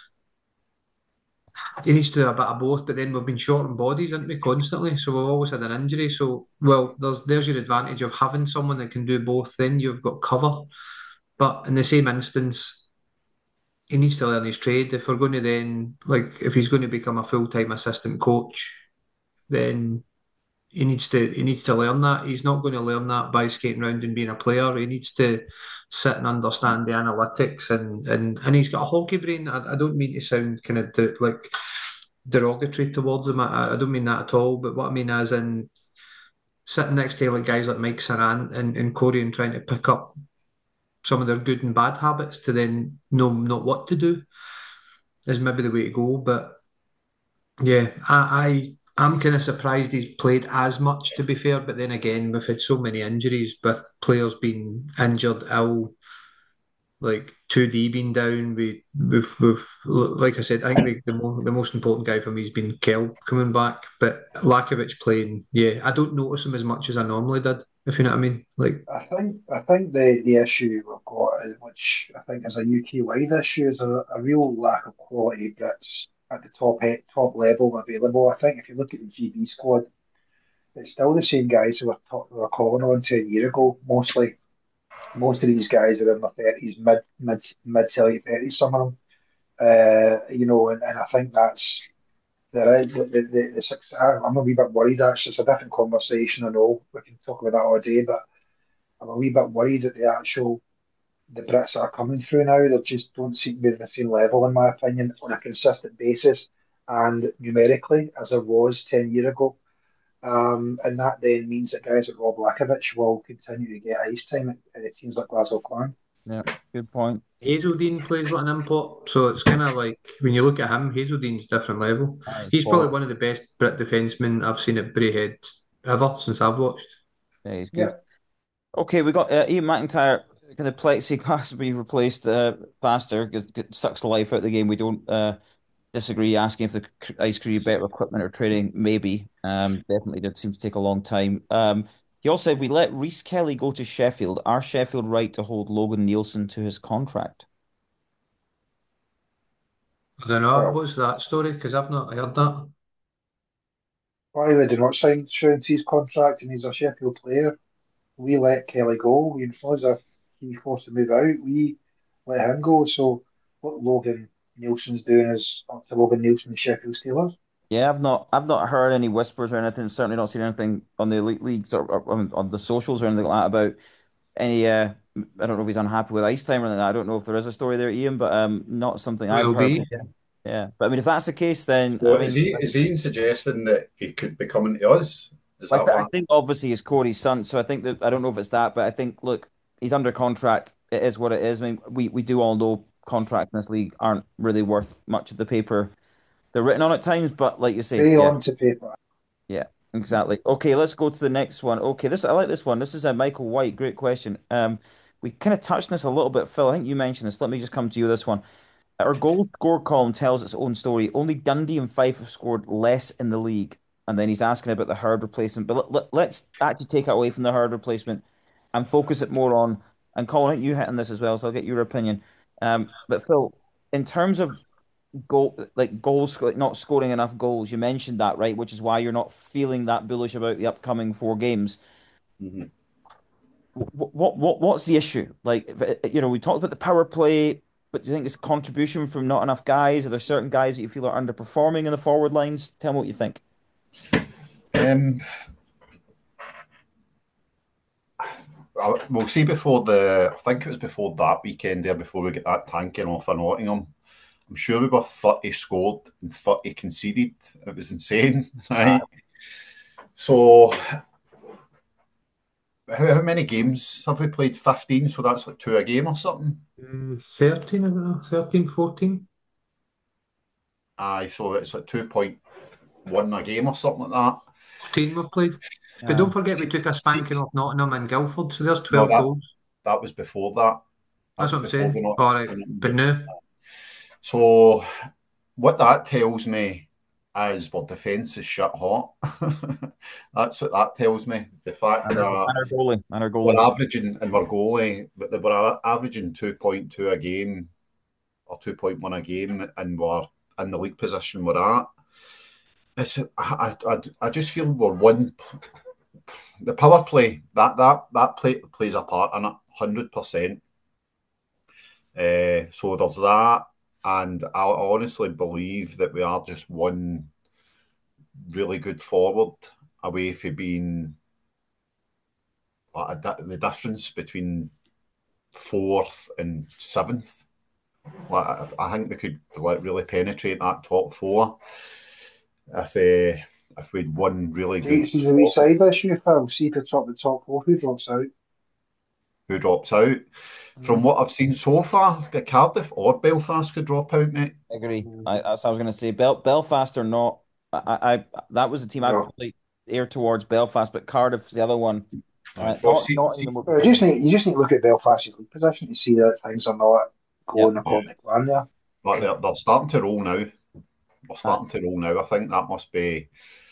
he needs to do a bit of both. But then we've been short on bodies, haven't we, constantly? So we've always had an injury. So, well, there's there's your advantage of having someone that can do both. Then you've got cover. But in the same instance, he needs to learn his trade. If we're going to then, like, if he's going to become a full time assistant coach, then he needs to he needs to learn that. He's not going to learn that by skating around and being a player. He needs to sit and understand the analytics and and and he's got a hockey brain. I, I don't mean to sound kind of de- like derogatory towards him. I, I don't mean that at all. But what I mean is in sitting next to like guys like Mike Saran and, and Corey and trying to pick up some of their good and bad habits to then know not what to do. is maybe the way to go. But yeah, I, I I'm kind of surprised he's played as much, to be fair. But then again, we've had so many injuries with players being injured, ill, like two D being down. We we've we've like I said, I think the the, mo the most important guy for me has been Kell coming back, but Lakovic playing. Yeah, I don't notice him as much as I normally did. If you know what I mean, like I think I think the, the issue we've got, is- which I think is a U K wide issue, is a, a real lack of quality Brits at the top he- top level available. I think if you look at the G B squad, it's still the same guys who were, top, who were calling on to a year ago. Mostly, most of these guys are in their thirties, mid mid mid to late thirties. Some of them, uh, you know, and, and I think that's there is the, the, the, the success. I'm a wee bit worried. Actually, it's a different conversation. I know we can talk about that all day, but I'm a wee bit worried that the actual the Brits that are coming through now, they just don't seem to be at the same level, in my opinion, on a consistent basis and numerically as there was ten years ago. Um, and that then means that guys like Rob Lakovic will continue to get ice time at, at teams like Glasgow Clan. Yeah, good point. Hazeldean plays like an import, so it's kind of like when you look at him, Hazeldean's different level. Nice He's probably ball. one of the best Brit defensemen I've seen at Braehead ever since I've watched. Yeah, he's good. Yeah, Okay, we got uh, Ian McIntyre. Can the plexiglass be replaced uh, faster? It sucks the life out of the game. We don't uh, disagree. Asking if the c- ice crew better equipment or training, maybe. Um, definitely did seem to take a long time. Um, he also said we let Reese Kelly go to Sheffield. Are Sheffield right to hold Logan Nielsen to his contract? I don't know, well, what's that story? Because I've not heard that. why would he not sign Shaunce's contract and he's a Sheffield player? We let Kelly go. We enforced if he forced to move out. We let him go. So what Logan Nielsen's doing is up to Logan Nielsen and Sheffield Steelers. Yeah, I've not, I've not heard any whispers or anything. Certainly not seen anything on the elite leagues or, or on on the socials or anything like that about any. Uh, I don't know if he's unhappy with ice time or anything like that. I don't know if there is a story there, Ian, but um, not something I've Will heard. be. Yeah, yeah. But I mean, if that's the case, then I So is mean, he is Ian suggesting that he could be coming to us? Is I, that th I what? think obviously it's Corey's son, so I think that I don't know if it's that, but I think look, he's under contract. It is what it is. I mean, we we do all know contracts in this league aren't really worth much of the paper they're written on at times. But like you say, Pay yeah, on to paper. yeah, exactly. Okay, let's go to the next one. Okay, this I like this one. This is a Michael White. Great question. Um, we kind of touched on this a little bit, Phil. I think you mentioned this. Let me just come to you with this one. Our goal score column tells its own story. Only Dundee and Fife have scored less in the league. And then he's asking about the Herd replacement. But let, let, us actually take it away from the Herd replacement and focus it more on. And Colin, I think you hit on this as well, so I'll get your opinion. Um, but Phil, in terms of goal, like goals, like not scoring enough goals, you mentioned that, right? Which is why you're not feeling that bullish about the upcoming four games. Mhm. What, what, what, what's the issue? Like, you know, we talked about the power play. But do you think it's contribution from not enough guys? Are there certain guys that you feel are underperforming in the forward lines? Tell me what you think. Um, well, we'll see before the. I think it was before that weekend there, before we get that tanking off for Nottingham. I'm sure we were thirty scored and thirty conceded. It was insane, Uh, right? So, how, how many games have we played? fifteen, so that's like two a game or something. Uh, thirteen, I don't know, thirteen, fourteen. Aye, so it's like two point one a game or something like that. fourteen we've played. But yeah. don't forget we See, took a see, spanking off Nottingham and Guildford, so there's no, twelve that goals. that was before that. That That's was what I'm before the saying. not. All right, but now, So, what that tells me is our defence is shut hot. That's what that tells me. The fact And our, that and our goalie. And our we're goalie. averaging, and we're goalie, but they were averaging two point two a game or two point one a game, and we're in the league position we're at. It's, I, I, I just feel we're one. The power play, that that that play plays a part in it, one hundred percent. Uh, so there's that, and I honestly believe that we are just one really good forward away from being like a, the difference between fourth and seventh. Like, I, I think we could like really penetrate that top four if uh, if we'd one really See, good see the wee forward. side issue, Phil. See if it's up the top four, who drops out? who drops out. From what I've seen so far, Cardiff or Belfast could drop out, mate. I agree. I, that's what I was going to say. Bel Belfast or not, I, I that was the team I'd No. probably air towards Belfast, but Cardiff's the other one. Uh, Well, not see, see, Nottingham would be Well, you just need you just need to look at Belfast's league position to see that things are not going Yep. according to plan there. but they're, they're starting to roll now. They're Uh, starting to roll now. I think that must be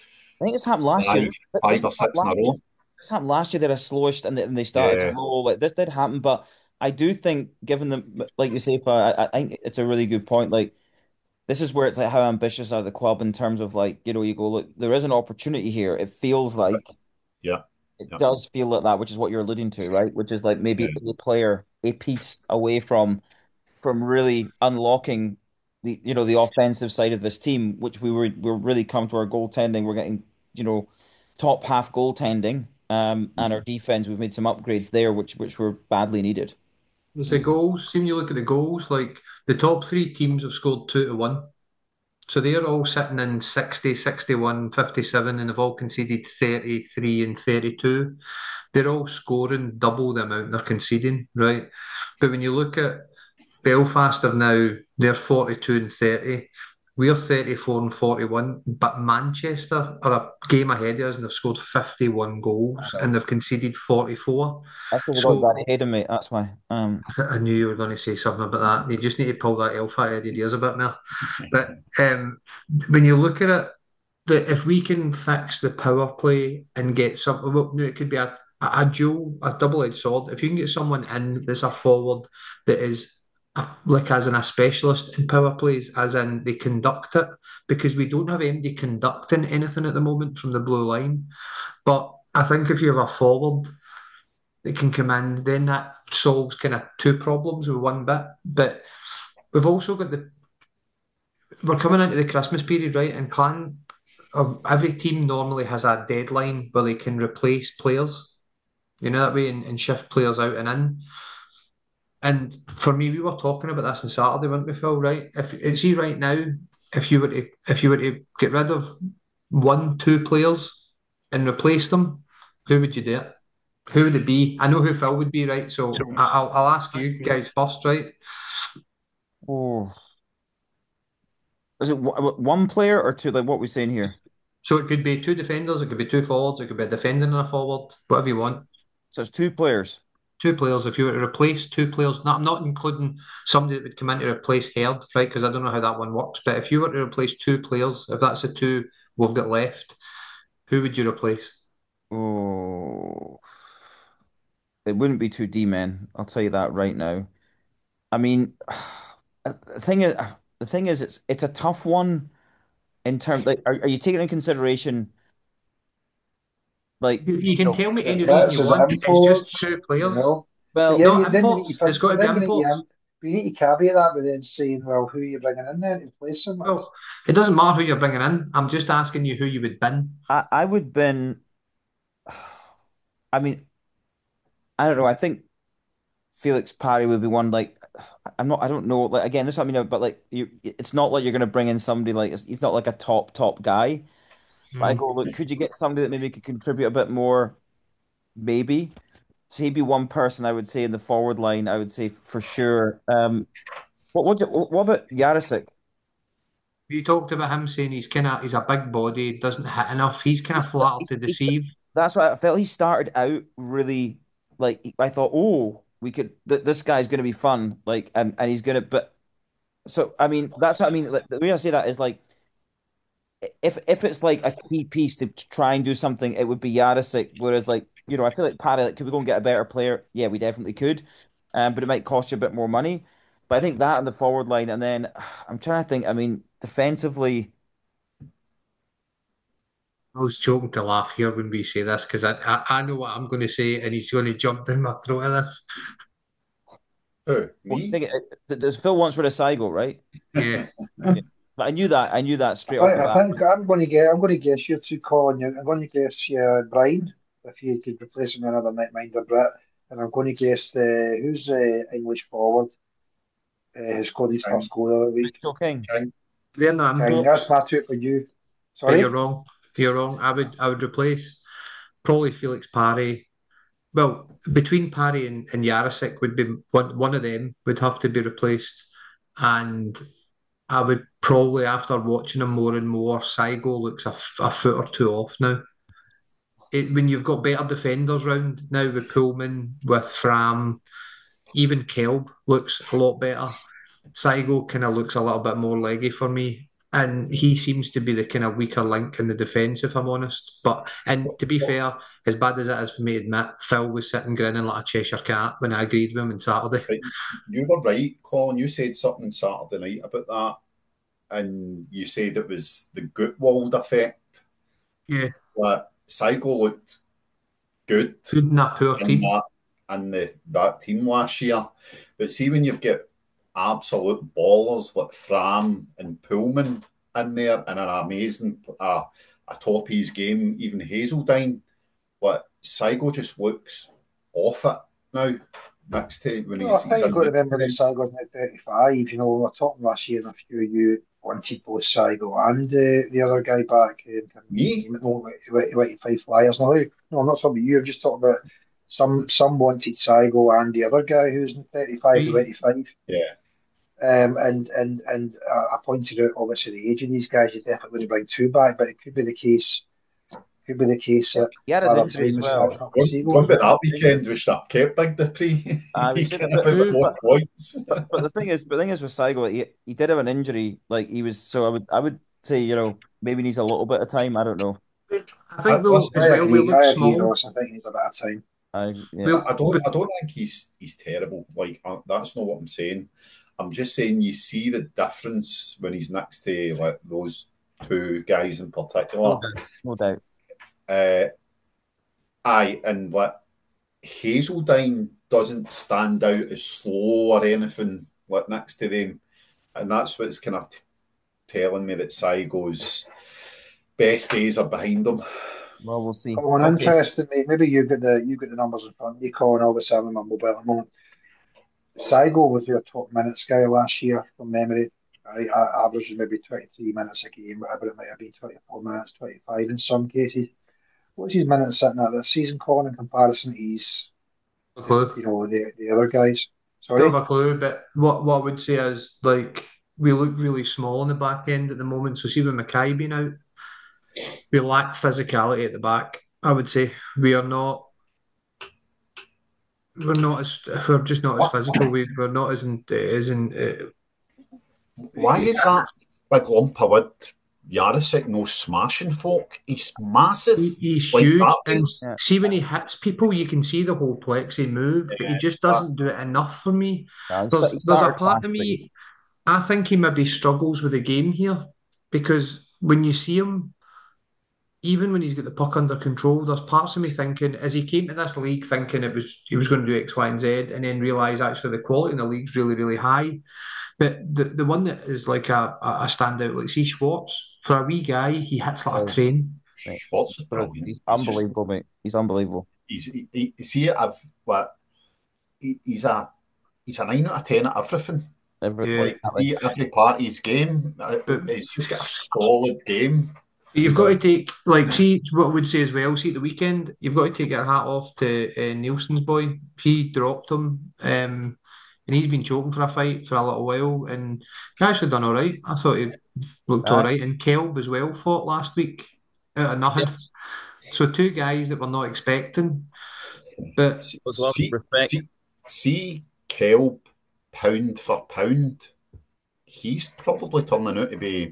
I think it's happened last year. five, This, this five or happened six in a last year. row. This happened last year. They're a slowest, and, they, and they started to Yeah, roll. Like this did happen, but I do think, given the like you say, Fa, I, I think it's a really good point. Like this is where it's like how ambitious are the club in terms of like you know you go look there is an opportunity here. It feels like yeah, it yeah, does feel like that, which is what you're alluding to, right? Which is like maybe yeah. a player a piece away from from really unlocking the you know the offensive side of this team, which we were we're really come to our goaltending. We're getting you know top half goaltending, um, and our defense. We've made some upgrades there, which which were badly needed. There's the goals. See, when you look at the goals, like the top three teams have scored two to one. So they're all sitting in sixty, sixty-one, fifty-seven, and they've all conceded thirty-three and thirty-two. They're all scoring double the amount they're conceding, right? But when you look at Belfast have now, they're forty-two and thirty. We're thirty-four and forty-one. But Manchester are a game ahead of us and they've scored fifty-one goals and they've conceded forty-four. That's because we got So Danny Hayden, mate. That's why. Um, I knew you were going to say something about that. You just need to pull that alpha out of your ears a bit more. But um, when you look at it, the, if we can fix the power play and get some, well, no, it could be a, a dual, a double-edged sword. If you can get someone in that's a forward that is a, like as in a specialist in power plays, as in they conduct it, because we don't have anybody conducting anything at the moment from the blue line. But I think if you have a forward that can come in, then that solves kind of two problems with one bit. But we've also got the we're coming into the Christmas period, right? And Clan, um, every team normally has a deadline where they can replace players, you know, that way and, and shift players out and in. And for me, we were talking about this on Saturday, weren't we, Phil? Right? If see right now, if you were to if you were to get rid of one, two players and replace them, who would you do it? Who would it be? I know who Phil would be, right? So I- I'll I'll ask you guys first, right? oh, is it w- one player or two? Like what we're saying here. So it could be two defenders, it could be two forwards, it could be a defender and a forward, whatever you want. So it's two players. Two players. If you were to replace two players, not, I'm not including somebody that would come in to replace Herd, right? Because I don't know how that one works. But if you were to replace two players, if that's the two we've got left, who would you replace? Oh, it wouldn't be two D men. I'll tell you that right now. I mean, the thing is, the thing is, it's it's a tough one in terms like, are, are you taking into consideration like, You, you you can know, tell me any reason That's you as want. It's just imports, two you players. know. But well, yeah, No you, then you need imports. to It's got to but be then you need to imports. um, you need to caveat that with then saying, well, who are you bringing in there to replace them with? Well, it doesn't matter who you're bringing in. I'm just asking you who you would bin. I I would been. I mean, I don't know. I think Felix Parry would be one. Like, I'm not. I don't know. Like again, this is what I mean. But like, you, it's not like you're going to bring in somebody like he's not like a top top guy. But I Hmm. go, look, could you get somebody that maybe could contribute a bit more? Maybe. So he'd be one person I would say in the forward line. I would say for sure. Um, what what what about Yarisic? You talked about him saying he's kind of he's a big body, doesn't hit enough. He's kind He's, of flattered he's, to he's, deceive. that's why I felt he started out really like I thought, oh, we could th this guy's going to be fun, like, and and he's gonna. But so I mean, that's what I mean. Like, the way I say that is like if if it's like a key piece to, to try and do something, it would be Yarisic. Whereas like you know, I feel like Paddy, like, could we go and get a better player? Yeah, we definitely could, um, but it might cost you a bit more money. But I think that on the forward line, and then I'm trying to think. I mean, defensively. I was joking to laugh here when we say this because I, I I know what I'm going to say and he's going to jump down my throat at this. Who? Well, Me? think it, does Phil wants rid of Saigo, right? Yeah. Yeah. But I knew that. I knew that straight off the I, I bat. think I'm going to get. I'm going to guess you two, Colin. You- I'm going to guess yeah, Brian if you could replace him with another minder Brit, and I'm going to guess the who's the English forward uh, who scored his first King. goal the other week. Rachel King. King. They're not King, that's imports, my two for you. but you're Sorry. wrong. You're wrong. I would I would replace probably Felix Parry well, between Parry and, and Yarasek would be one one of them would have to be replaced, and I would probably, after watching him more and more, Saigo looks a, f- a foot or two off now. It, when you've got better defenders round now with Pullman, with Fram, even Kelb looks a lot better. Saigo kind of looks a little bit more leggy for me. And he seems to be the kind of weaker link in the defence, if I'm honest. But and to be fair, as bad as it is for me to admit, Phil was sitting grinning like a Cheshire cat when I agreed with him on Saturday. Right. You were right, Colin. You said something Saturday night about that, and you said it was the Gutwald effect. Yeah, That Saigo looked good good in that poor in team. that in the, that team last year. But see, when you've got absolute ballers like Fram and Pullman in there and an amazing uh, a top of his game, even Hazeldine, but Saigo just looks off it now next to when Well, he's I he's think you've in got to next remember to that them. Saigo's now thirty-five. You know, we were talking last year, and a few of you wanted both Saigo and uh, the other guy back. Um, can't remember his Me? name. No, twenty-five Flyers. No, no, I'm not talking about you. I'm just talking about some some wanted Saigo and the other guy who's in thirty-five to Three. twenty-five. Yeah. Um, and and and uh, I pointed out obviously the age of these guys. You definitely wouldn't bring two back, but it could be the case. Could be the case Yeah, that he had his Father injury as Time is well. catching up with Going, Seago going as by well. that weekend, we should have kept Big Dupree. Uh, we He should can have, have but, about Who? four but points. but but the thing is, but the thing is with Saigo, he he did have an injury. Like he was, so I would I would say, you know, maybe needs a little bit of time. I don't know. I I, think though as I listen, well we agree. look I agree, small. Ross. I think he needs a bit of time. I yeah. I, I Well, don't but I don't think he's he's terrible. Like uh, that's not what I'm saying. I'm just saying you see the difference when he's next to like those two guys in No particular. doubt, no doubt. Uh, aye, and like Hazeldine doesn't stand out as slow or anything like next to them, and that's what's kind of t- telling me that Saigo's best days are behind him. Well, we'll see. Colin, Okay. interestingly, maybe you got the you got the numbers in front of you, Colin. Obviously, I'm on my mobile at the moment. Saigo was your top minutes guy last year from memory. I, I averaged maybe twenty-three minutes a game, whatever it might have been, twenty-four minutes, twenty-five in some cases. What's his minutes sitting at this season, Colin, in comparison to his, a to, clue. you know, the, the other guys? Don't Sorry? have a clue, but what what I would say is like we look really small on the back end at the moment. So see with Mackay being out, we lack physicality at the back. I would say we are not we're not as we're just not as What? physical. We we're not as in as in uh, Why is that big lump of wood Yarasek no smashing folk? He's massive he, he's like huge, that and way. Yeah. see when he hits people, you can see the whole plexi move, but he Yeah, just that, doesn't do it enough for me. No, he, sta- There's he there's a started part fast, of but he, me I think he maybe struggles with the game here because when you see him, even when he's got the puck under control, there's parts of me thinking, as he came to this league thinking it was he was going to do X, Y, and Z, and then realise actually the quality in the league's really, really high. But the, the one that is like a, a standout, like see Schwartz, for a wee guy, he hits like a oh, train. mate, Schwartz is but brilliant. he's He's just unbelievable, mate. He's unbelievable. he's he, he, see I've what he, he's a he's a nine out of ten at everything. Every, Yeah. Like exactly. see every part of his game, uh, But he's just got a solid game. He you've got to does. take, like, see what I would say as well, see at the weekend, you've got to take your hat off to uh, Nielsen's boy. He dropped him, um, and he's been choking for a fight for a little while, and he actually done all right. I thought he looked all Uh, right. And Kelb as well fought last week out of yeah, nothing. So two guys that we're not expecting, but See with love, see respect. see, see Kelp pound for pound. He's probably turning out to be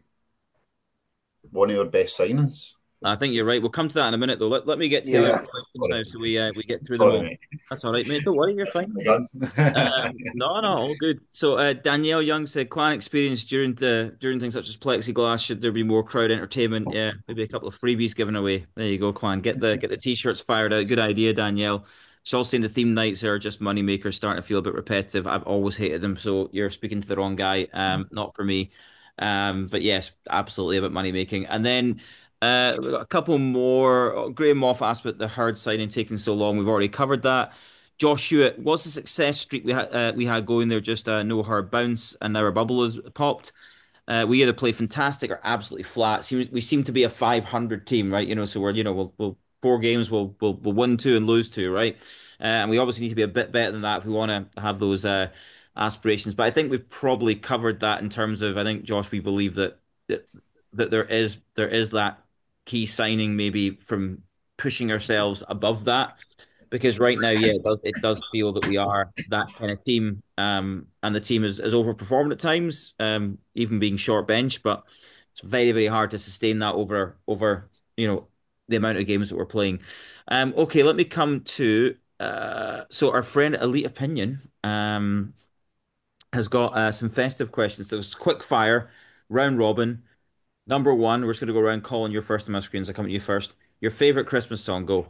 one of your best signings. I think you're right. We'll come to that in a minute, though. Let, let me get to the other Yeah. questions Sorry, now, so we uh, we get through them sorry, all. mate. That's all right, mate. Don't worry, you're fine. We're done. Um, no, no, all good. So uh, Danielle Young said, "Clan experience during the during things such as plexiglass. Should there be more crowd entertainment? Yeah, maybe a couple of freebies given away. There you go, Clan. Get the get the t-shirts fired out. Good idea, Danielle. She's also saying the theme nights are just money makers, starting to feel a bit repetitive. I've always hated them, so you're speaking to the wrong guy. Um, not for me. Um, but yes, absolutely about money making. And then uh, we've got a couple more. Graham Moff asked about the Herd signing taking so long. We've already covered that. Josh Hewitt, was the success streak we had uh, we had going there just a no hard bounce, and now our bubble has popped? Uh, we either play fantastic or absolutely flat. Seems we seem to be a five hundred team, right? You know, so we're you know we'll we'll four games, we'll we'll, we'll win two and lose two, right? Uh, and we obviously need to be a bit better than that if we want to have those uh, aspirations. But I think we've probably covered that in terms of, I think, Josh, we believe that that, that there is there is that key signing maybe from pushing ourselves above that. Because right now, yeah, it does, it does feel that we are that kind of team, um, and the team is, is overperformed at times, um, even being short bench. But it's very, very hard to sustain that over over you know the amount of games that we're playing. Um, okay, let me come to uh, so our friend Elite Opinion um has got uh, some festive questions. So it's quick fire, round robin. Number one, we're just going to go around. Calling your first on my screens. I come to you first. Your favorite Christmas song? Go.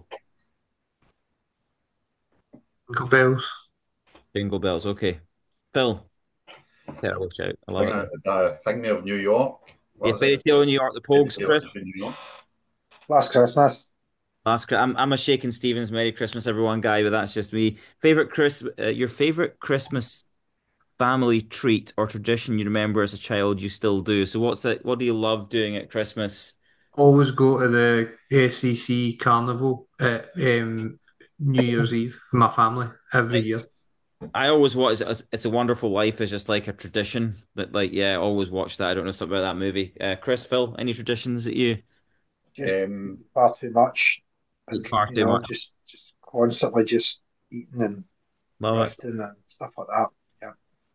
Jingle bells. Jingle bells. Okay. Phil. Terrible shout. I love Thing, it. the thing of New York. What Yeah, is Fairy it? Tale in New York, the Fairy Pogues, Tale Chris. in New York. Last Christmas. Last, Chri- I'm I'm a Shakin' Stevens Merry Christmas everyone guy, but that's just me. Favorite Chris, uh, your favorite Christmas family treat or tradition you remember as a child you still do. So what's that? What do you love doing at Christmas? Always go to the S E C Carnival at um, New Year's Eve with my family every Like, year. I always watch it's, it's a Wonderful Life is just like a tradition that like yeah, I always watch that. I don't know something about that movie. Uh, Chris, Phil, any traditions that you Just Um, far too much, eat and far you too know, much? just just constantly just eating and Love it. drifting and stuff like that. Yeah.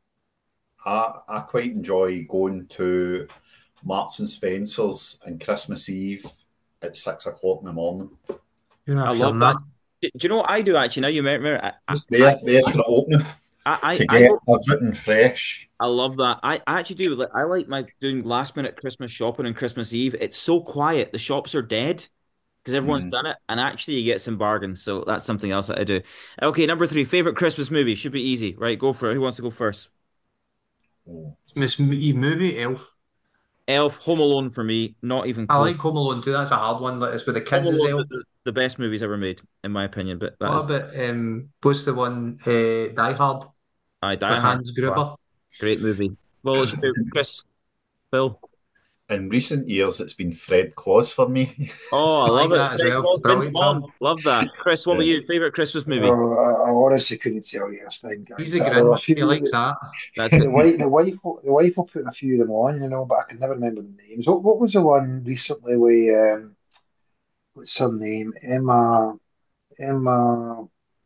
I I quite enjoy going to Marks and Spencer's on Christmas Eve at six o'clock in the morning. Yeah, I I've love heard that. that. Do, do you know what I do actually? Now you remember, I Just I there, there for the opening I to I, I get go. everything fresh. I love that. I, I actually do. Like, I like my doing last minute Christmas shopping on Christmas Eve. It's so quiet. The shops are dead because everyone's Mm. done it, and actually you get some bargains. So that's something else that I do. Okay, number three, favorite Christmas movie should be easy, right? Go for it. Who wants to go first? Oh. This movie, Elf. Elf, Home Alone for me. Not even I close. like Home Alone too. That's a hard one. Like it's with the Home kids as Alone is Elf. the, the best movies ever made, in my opinion. But that What is about um, what's the one? Uh, Die Hard I Die with Hard. Hans Wow, Gruber. great movie. Well, it's you, Chris, Bill. In recent years, it's been Fred Claus for me. Oh, I I like love it. that as Fred well. Claus, Vince Brilliant film. Vaughn. Love that. Chris, what about Yeah. you? Favorite Christmas movie? Oh, I, I honestly couldn't tell you this thing, He's guys. a There were a Grinch. He few. likes The, that. That's it. the wife, the wife, the wife will put a few of them on, you know, but I can never remember the names. What, what was the one recently with um, what's her name? Emma, Emma,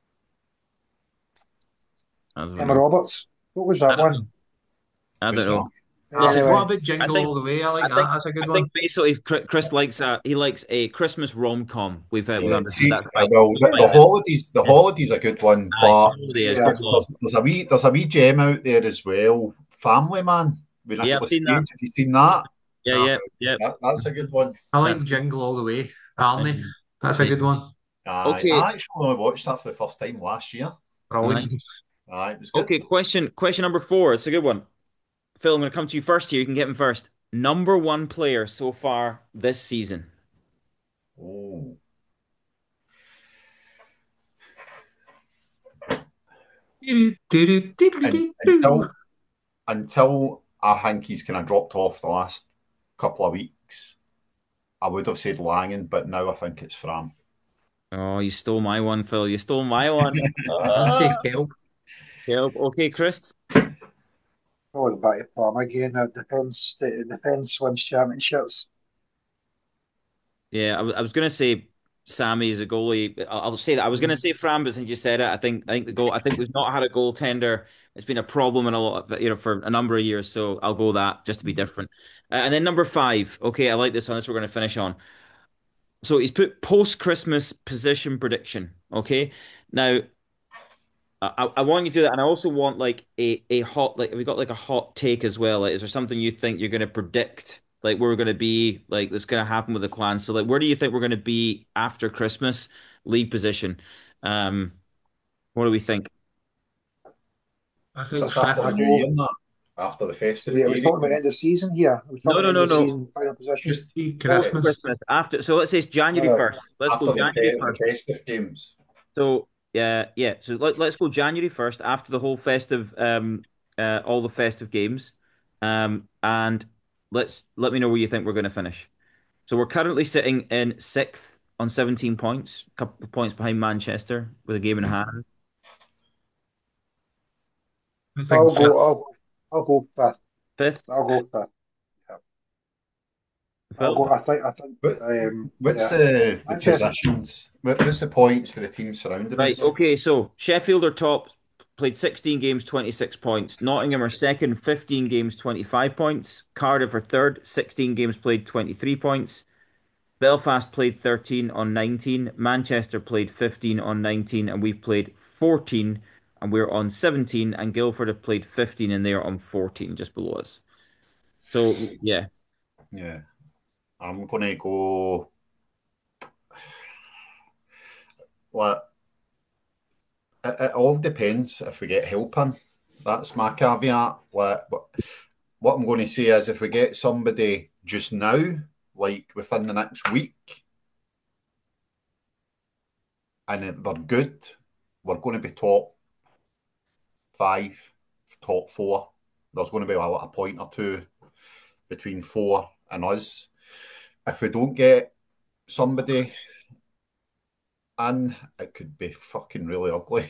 I don't Emma know. Roberts. What was I that don't know. one? I don't Who's know. that? Listen, What Anyway, about I Jingle think All the Way? I like I that. think That's a I good think one. basically Chri- Chris likes a he likes a Christmas rom-com. We've uh, we've Yeah, understood see, that's uh, fine. well, It's the, fine the then. holidays, the Yeah. holidays a good one, Aye, but holiday is yeah, good there's, love. there's, there's a wee, there's a wee gem out there as well. Family Man with Yeah, I've Nicolas seen that. Cage. Have you seen that? Yeah, No. yeah, yeah. That that's a good one. I like That's Jingle All the Way. Arnie. um, That's a yeah. good one. Aye, Okay, I actually only watched that for the first time last year. Brilliant. nice. Aye, it was good. Okay, question question number four. It's a good one. Phil, I'm going to come to you first here. You can get him first. Number one player so far this season. Oh, and until until I think he's kind of dropped off the last couple of weeks, I would have said Langen, but now I think it's Fram. Oh, you stole my one, Phil. You stole my one. I'd say Ah. Kelp. Help. Okay, Chris. going back to Palm again. It depends. It depends wins championships. Yeah, I was I was gonna say Sammy is a goalie. I'll, I'll say that. I was gonna say Fran, but since you said it, I think I think the goal. I think we've not had a goaltender. It's been a problem in a lot, of, you know, for a number of years. So I'll go that just to be different. Uh, and then number five. Okay, I like this one. This we're gonna finish on. So he's put post Christmas position prediction. Okay, now I, I want you to do that, and I also want like a a hot like have we got like a hot take as well? Like, is there something you think you're going to predict, like where we're going to be, like that's going to happen with the clan? So, like, where do you think we're going to be after Christmas league position? Um, what do we think? I So think it's after fifth. the I New Year, go. and that after the So festive we, are we period. talking about end of season here? Are we No, talking no, about end no, of no. season final position? Just Post uh, Christmas. Christmas after. So let's say it's All January right. first. Let's after go the, January fe- the first. festive games. So yeah, yeah. So let, let's go January first after the whole festive, um, uh, all the festive games, um, and let's let me know where you think we're going to finish. So we're currently sitting in sixth. on seventeen points, a couple of points behind Manchester with a game in hand. I think I'll go. fifth. I'll go. I'll go fifth. Fifth, I'll go fifth. Yeah. I'll Phil. go. I think. I think. But Um. what's Yeah. the the Manchester. positions? What, what's the points for the teams surrounding Right, us? okay, so Sheffield are top, played sixteen games, twenty-six points. Nottingham are second, fifteen games, twenty-five points. Cardiff are third, sixteen games played, twenty-three points. Belfast played thirteen on nineteen. Manchester played fifteen on nineteen, and we've played fourteen, and we're on seventeen. And Guildford have played fifteen, and they're on fourteen, just below us. So, yeah. Yeah, I'm gonna go. Well, it, it all depends if we get help in. That's my caveat. Like, what, what I'm going to say is if we get somebody just now, like within the next week, and they're good, we're going to be top five, top four. There's going to be a, a point or two between four and us. If we don't get somebody in, it could be fucking really ugly.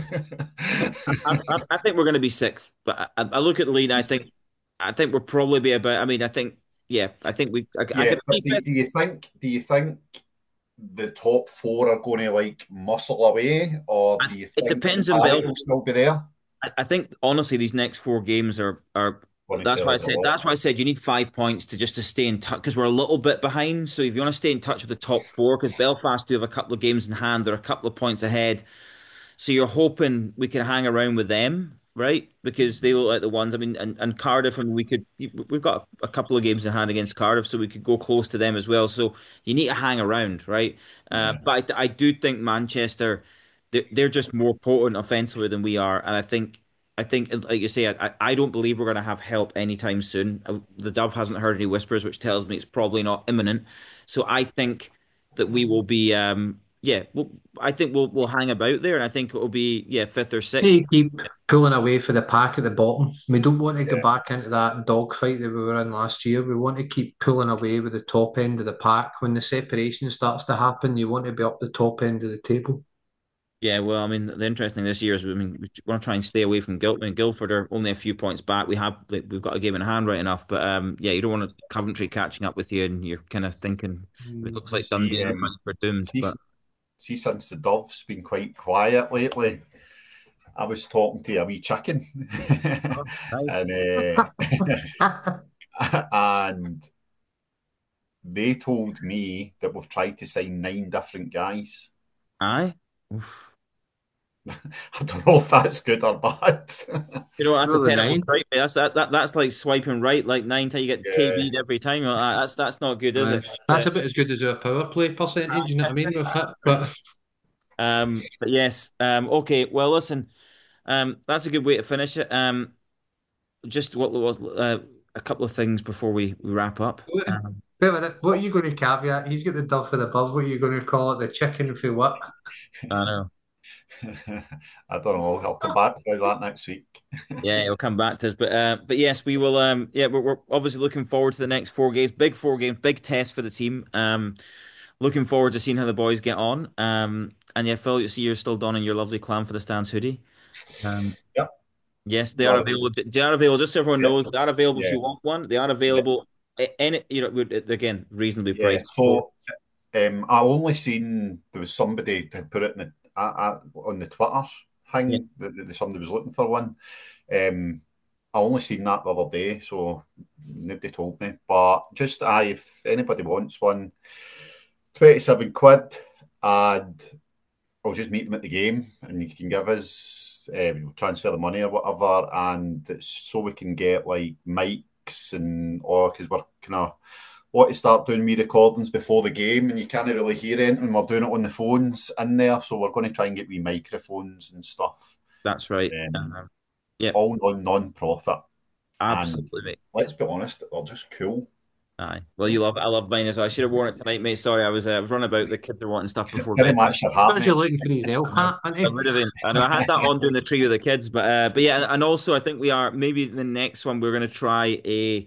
I, I, I think we're going to be sixth, but I, I look at the lead, and I think I think we'll probably be about. I mean, I think, yeah, I think we. I, I Yeah, could but see do, fifth. do you think do you think the top four are going to like muscle away, or do you It think depends on Cardiff Belfast. will still be there? I, I think honestly, these next four games are are. Going to That's tell why I us a said. lot. That's why I said you need five points to just to stay in touch because we're a little bit behind. So if you want to stay in touch with the top four, because Belfast do have a couple of games in hand, they're a couple of points ahead. So you're hoping we can hang around with them, right? Because they look like the ones. I mean, and, and Cardiff, and we could. We've got a couple of games in hand against Cardiff, so we could go close to them as well. So you need to hang around, right? Uh, Yeah, but I, I do think Manchester, they're, they're just more potent offensively than we are, and I think. I think, like you say, I, I don't believe we're going to have help anytime soon. Uh, The Dove hasn't heard any whispers, which tells me it's probably not imminent. So I think that we will be, um, yeah, we'll, I think we'll we'll hang about there, and I think it'll be yeah fifth or sixth. You keep pulling away for the pack at the bottom. We don't want to go yeah, back into that dogfight that we were in last year. We want to keep pulling away with the top end of the pack. When the separation starts to happen, you want to be up the top end of the table. Yeah, well, I mean, the interesting thing this year is, I mean, we want to try and stay away from Guildford. I mean, Guildford are only a few points back. We have like, we've got a game in hand right enough, but um, yeah, you don't want Coventry catching up with you, and you're kind of thinking it looks like Dundee see, and um, we're doomed. see, But see, since the Dove's been quite quiet lately, I was talking to a wee chicken, oh, right. and uh, and they told me that we've tried to sign nine different guys. Aye. Oof. I don't know if that's good or bad. You know, that's a Another terrible nine. strike. Mate. That's that, that that's like swiping right like nine till you get Yeah, K B'd every time. You're like, "Ah, That's that's not good, is Uh, it? that's But, a bit as good as our power play percentage, you know what I mean? We've hit, but um, but yes. Um, okay. Well, listen. Um, that's a good way to finish it. Um, just what was uh, a couple of things before we, we wrap up. wait Um, a minute, what are you going to caveat? He's got the dove for the above. What are you going to call it? The chicken for what? I know. I don't know. I'll come back to that next week. Yeah, it'll come back to us. But uh, but yes, we will. Um, yeah, we're, we're obviously looking forward to the next four games. Big four games, big test for the team. Um, looking forward to seeing how the boys get on. Um, and yeah, Phil, you see, you're still donning your lovely Clan for the Stands hoodie. Um, Yep. yes, they are Well, available. They are available. Just so everyone yeah, knows, they are available if yeah, you want one. They are yeah, available. a- Any, you know, would- again, reasonably yeah. priced. So um, I only seen there was somebody to put it in the, uh, uh, on the Twitter Yeah, thing that, that somebody was looking for one. Um, I only seen that the other day, so nobody told me. But just uh, if anybody wants one, twenty-seven quid, and I'll just meet them at the game, and you can give us uh, transfer the money or whatever, and it's so we can get like mics and or because we're kind of want to start doing me recordings before the game, and you can't really hear anything. We're doing it on the phones in there, so we're going to try and get wee microphones and stuff. that's right. Um, Um, yeah, all non non-profit, and absolutely, mate. let's be honest, they're just cool. Aye. Well, you love it. I love mine as well. I should have worn it tonight, mate. Sorry, I was uh, I was running about. The kids are wanting stuff before Didn't bed. match your hat, Because you're mate. looking for his elf I know. hat, aren't I you? would have been. I know. I had that on doing the tree with the kids, but uh, but yeah, and also I think we are maybe the next one we're going to try a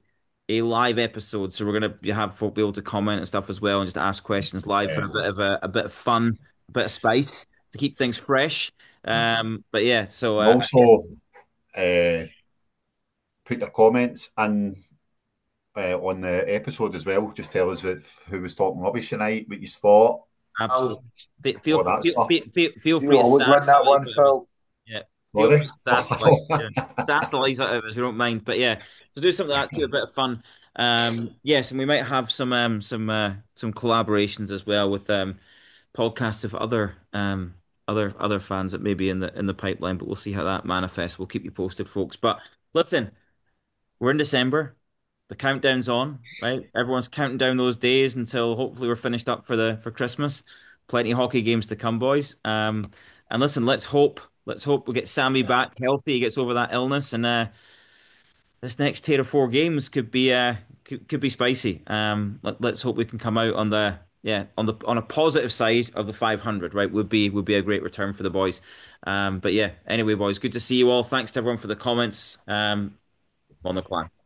a live episode. So we're gonna have folk be able to comment and stuff as well, and just ask questions live for Yeah. a bit of a, a bit of fun, a bit of spice to keep things fresh. Um, but yeah, so And uh, also, uh, put your comments in uh, on the episode as well. Just tell us if, who was talking rubbish tonight, what you thought, absolutely. Fe- Feel all that feel stuff. feel, feel, feel You free to always win sass the that life one, out of us. Phil. Yeah. Feel free Sorry? to sass the life, yeah. Sass the lives out of us. We don't mind. But yeah, to do something like that, keep a bit of fun. Um, yes, and we might have some um some uh some collaborations as well with um podcasts of other um other other fans that may be in the in the pipeline. But we'll see how that manifests. We'll keep you posted, folks. But listen, we're in December. The countdown's on, right? Everyone's counting down those days until hopefully we're finished up for the for Christmas. Plenty of hockey games to come, boys. Um, and listen, let's hope let's hope we get Sammy back healthy. He gets over that illness, and uh, this next tier of four games could be uh could, could be spicy. Um, let, let's hope we can come out on the yeah on the on a positive side of the five hundred. Right, would be would be a great return for the boys. Um, but yeah, anyway, boys, good to see you all. Thanks to everyone for the comments. Um, on the plan.